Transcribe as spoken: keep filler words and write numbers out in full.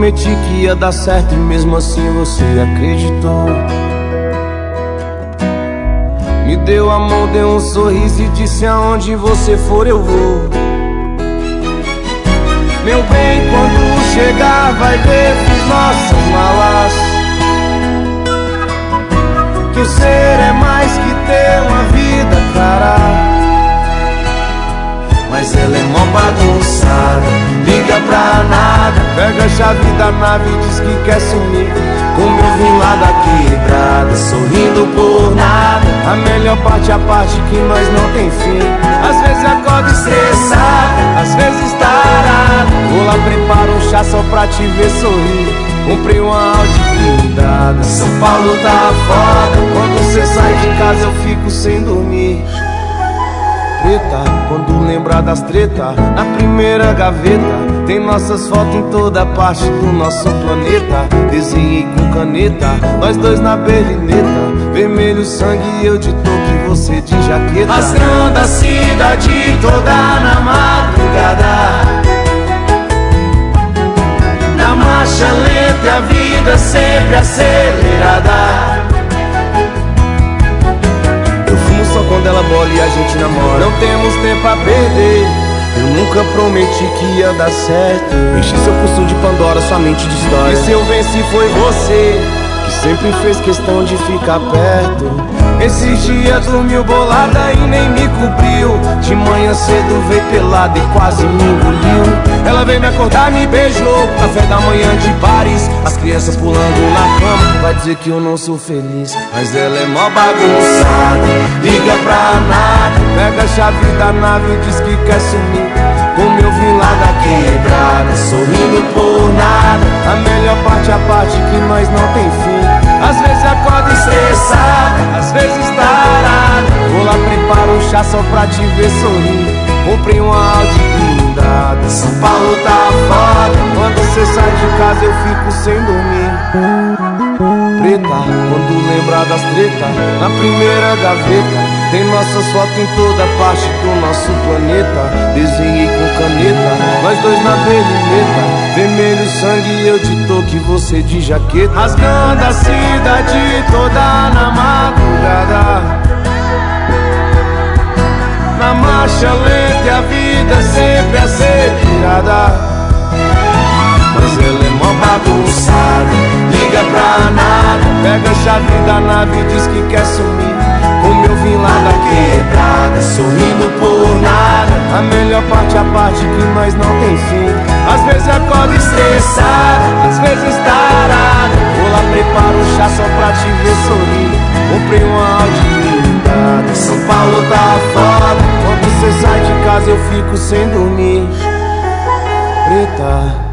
prometi que ia dar certo e mesmo assim você acreditou. Me deu a mão, deu um sorriso e disse: aonde você for eu vou. Meu bem, quando chegar vai ver, fiz nossas malas. Que o ser é mais que ter uma vida, cara. Mas ela é mó bagunçada, liga pra nada, pega a chave da nave e diz que quer sumir. Como eu vim lá da quebrada, sorrindo por nada. A melhor parte é a parte que nós não tem fim. Às vezes acordo estressado, às vezes tarado. Vou lá, preparo um chá só pra te ver sorrir. Comprei uma Audi blindada. São Paulo tá foda, quando você sai de casa eu fico sem dormir. Preta, quando lembrar das treta, na primeira gaveta tem nossas fotos em toda parte do nosso planeta. Desenhei com caneta, nós dois na berlineta. Vermelho sangue e eu de touca e você de jaqueta. Rasgando a cidade toda na madrugada, na marcha lenta e a vida sempre acelerada. Só quando ela bola e a gente namora. Não temos tempo a perder. Eu nunca prometi que ia dar certo. Enchi seu pulso de Pandora, sua mente de história. E se eu venci foi você, que sempre fez questão de ficar perto. Esses dias dormiu bolada e nem me cobriu. De manhã cedo veio pelada e quase me engoliu. Ela veio me acordar, me beijou. Café da manhã de bares, as crianças pulando na cama. Vai dizer que eu não sou feliz, mas ela é mó bagunçada, liga pra nada, pega a chave da nave e diz que quer sumir. Como eu vim lá da quebrada, sorrindo por nada. A melhor parte é a parte que nós não tem fim. Às vezes acordo estressado, às vezes tarado. Vou lá, preparo um chá só pra te ver sorrir. Comprei uma Audi blindada. São Paulo tá foda, quando você sai de casa eu fico sem dormir. Preta, quando lembrar das treta, na primeira gaveta tem nossas fotos em toda parte do nosso planeta. Desenhei com caneta, nós dois na berlineta. Vermelho sangue e eu de touca e você de jaqueta. Rasgando a cidade toda na madrugada, na marcha lenta e a vida sempre acelerada. Mas ela é mó bagunçada, liga pra nada, pega a chave da nave e diz que quer sumir. Como eu vim lá da quebrada, sorrindo por nada. A melhor parte é a parte que nós não tem fim. Às vezes acordo estressado, às vezes tarado. Vou lá, preparo um chá só pra te ver sorrir. Comprei uma Audi blindada. São Paulo tá foda, quando você sai de casa eu fico sem dormir. Preta.